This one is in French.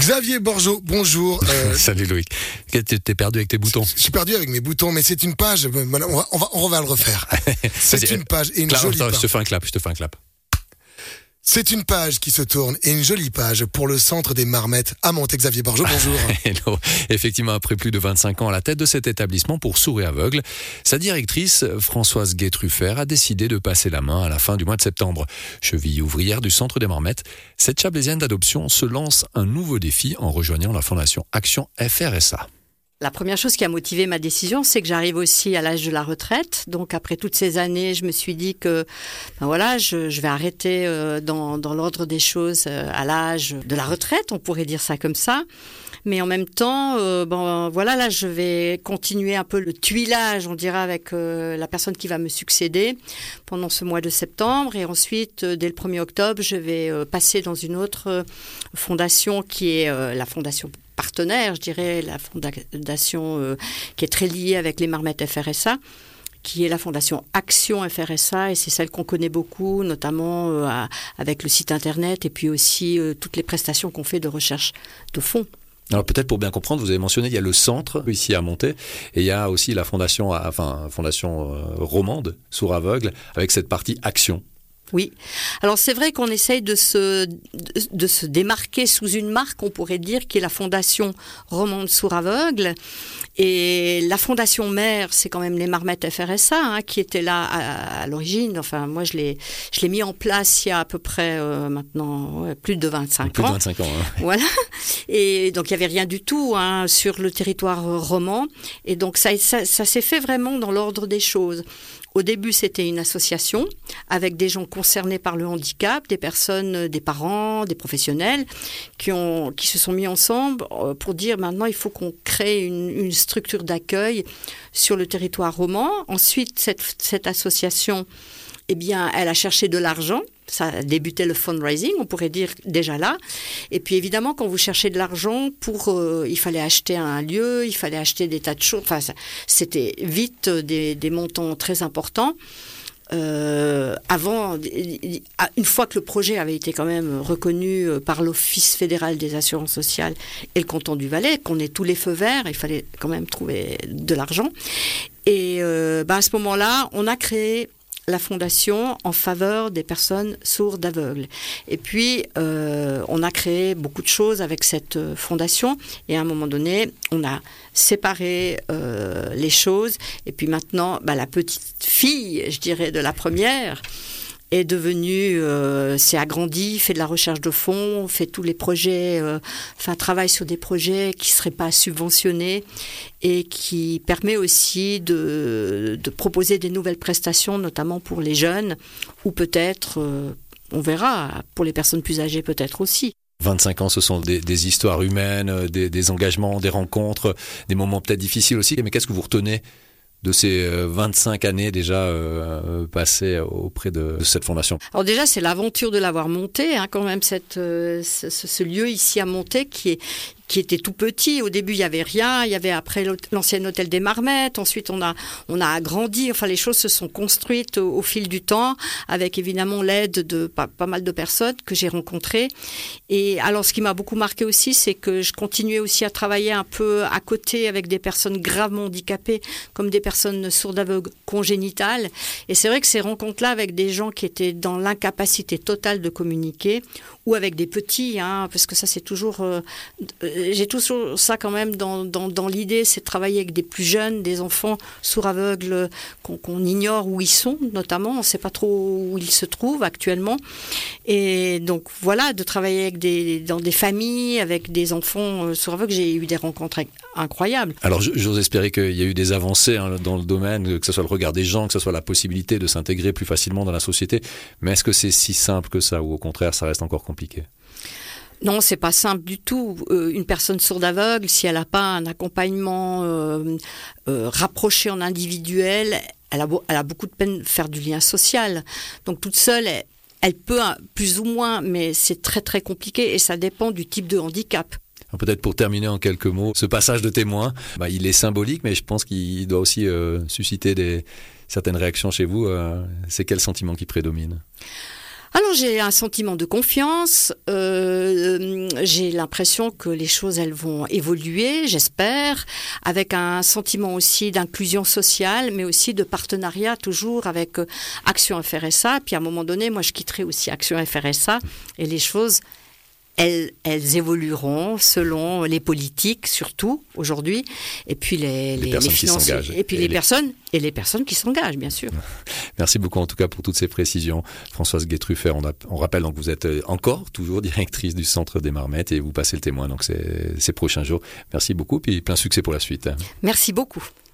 Xavier Borgeaud, bonjour. Salut Loïc. T'es perdu avec tes boutons. Je suis perdu avec mes boutons, mais c'est une page. Voilà, on va le refaire. C'est une page et une jolie page. Je te fais un clap. C'est une page qui se tourne et une jolie page pour le centre des Marmettes à Monté. Xavier Borgeaud, bonjour. Hello. Effectivement, après plus de 25 ans à la tête de cet établissement pour sourds et aveugles, sa directrice, Françoise Gay-Truffert, a décidé de passer la main à la fin du mois de septembre. Cheville ouvrière du centre des Marmettes, cette Chablaisienne d'adoption se lance un nouveau défi en rejoignant la fondation Action FRSA. La première chose qui a motivé ma décision, c'est que j'arrive aussi à l'âge de la retraite. Donc après toutes ces années, je me suis dit que je vais arrêter dans l'ordre des choses à l'âge de la retraite, on pourrait dire ça comme ça. Mais en même temps, là, je vais continuer un peu le tuilage, on dirait, avec la personne qui va me succéder pendant ce mois de septembre. Et ensuite, dès le 1er octobre, je vais passer dans une autre fondation qui est la fondation partenaire, je dirais, la fondation qui est très liée avec les Marmettes FRSA, qui est la fondation Action FRSA, et c'est celle qu'on connaît beaucoup, notamment avec le site internet et puis aussi toutes les prestations qu'on fait de recherche de fonds. Alors peut-être pour bien comprendre, vous avez mentionné, il y a le centre ici à Monté, et il y a aussi la fondation romande, sourds aveugles, avec cette partie Action. Oui. Alors c'est vrai qu'on essaye de se démarquer sous une marque, on pourrait dire, qui est la Fondation Romande Sourds Aveugles. Et la fondation mère, c'est quand même les Marmettes FRSA, qui étaient là à l'origine. Enfin, moi, je l'ai mis en place il y a à peu près maintenant plus de 25 ans. Plus de 25 ans, hein. Voilà. Et donc, il n'y avait rien du tout sur le territoire roman. Et donc, ça s'est fait vraiment dans l'ordre des choses. Au début, c'était une association avec des gens concernés par le handicap, des personnes, des parents, des professionnels qui se sont mis ensemble pour dire maintenant il faut qu'on crée une structure d'accueil sur le territoire roman. Ensuite, cette association, elle a cherché de l'argent. Ça a débuté le fundraising, on pourrait dire déjà là. Et puis évidemment, quand vous cherchez de l'argent, il fallait acheter un lieu, il fallait acheter des tas de choses. Enfin, c'était vite des montants très importants. Une fois que le projet avait été quand même reconnu par l'Office fédéral des assurances sociales et le canton du Valais, qu'on ait tous les feux verts, il fallait quand même trouver de l'argent. Et à ce moment-là, on a créé la fondation en faveur des personnes sourdes aveugles. Et puis, on a créé beaucoup de choses avec cette fondation. Et à un moment donné, on a séparé les choses. Et puis maintenant, la petite fille, je dirais, de la première est devenue, s'est agrandie, fait de la recherche de fonds, fait tous les projets, travaille sur des projets qui ne seraient pas subventionnés et qui permet aussi de proposer des nouvelles prestations, notamment pour les jeunes, ou peut-être, on verra, pour les personnes plus âgées peut-être aussi. 25 ans, ce sont des histoires humaines, des engagements, des rencontres, des moments peut-être difficiles aussi. Mais qu'est-ce que vous retenez de ces 25 années déjà passées auprès de cette fondation? Alors déjà, c'est l'aventure de l'avoir monté, quand même, ce lieu ici à Monté qui était tout petit. Au début, il y avait rien. Il y avait après l'ancien hôtel des Marmettes. Ensuite, on a agrandi. Enfin, les choses se sont construites au fil du temps, avec évidemment l'aide de pas mal de personnes que j'ai rencontrées. Et alors, ce qui m'a beaucoup marqué aussi, c'est que je continuais aussi à travailler un peu à côté avec des personnes gravement handicapées, comme des personnes sourdes aveugles congénitales. Et c'est vrai que ces rencontres-là avec des gens qui étaient dans l'incapacité totale de communiquer, ou avec des petits, parce que ça, c'est toujours... j'ai toujours ça quand même dans l'idée, c'est de travailler avec des plus jeunes, des enfants sourds aveugles qu'on ignore où ils sont, notamment. On ne sait pas trop où ils se trouvent actuellement. Et donc, voilà, de travailler dans des familles, avec des enfants sourds aveugles, j'ai eu des rencontres incroyables. Alors, j'ose espérer qu'il y a eu des avancées dans le domaine, que ce soit le regard des gens, que ce soit la possibilité de s'intégrer plus facilement dans la société. Mais est-ce que c'est si simple que ça, ou au contraire, ça reste encore compliqué? Non, c'est pas simple du tout. Une personne sourde aveugle, si elle n'a pas un accompagnement rapproché en individuel, elle a beaucoup de peine à faire du lien social. Donc toute seule, elle peut plus ou moins, mais c'est très très compliqué et ça dépend du type de handicap. Alors peut-être pour terminer en quelques mots, ce passage de témoin, il est symbolique, mais je pense qu'il doit aussi susciter certaines réactions chez vous. C'est quel sentiment qui prédomine ? Alors j'ai un sentiment de confiance, je j'ai l'impression que les choses, elles vont évoluer, j'espère, avec un sentiment aussi d'inclusion sociale, mais aussi de partenariat toujours avec Action FRSA. Puis à un moment donné, moi, je quitterai aussi Action FRSA et les choses, elles évolueront selon les politiques, surtout aujourd'hui, et puis les personnes qui financiers, s'engagent. et puis les personnes qui s'engagent, bien sûr. Merci beaucoup en tout cas pour toutes ces précisions. Françoise Guet-Truffert, on rappelle donc que vous êtes toujours directrice du Centre des Marmettes et vous passez le témoin donc ces prochains jours. Merci beaucoup, puis plein succès pour la suite. Merci beaucoup.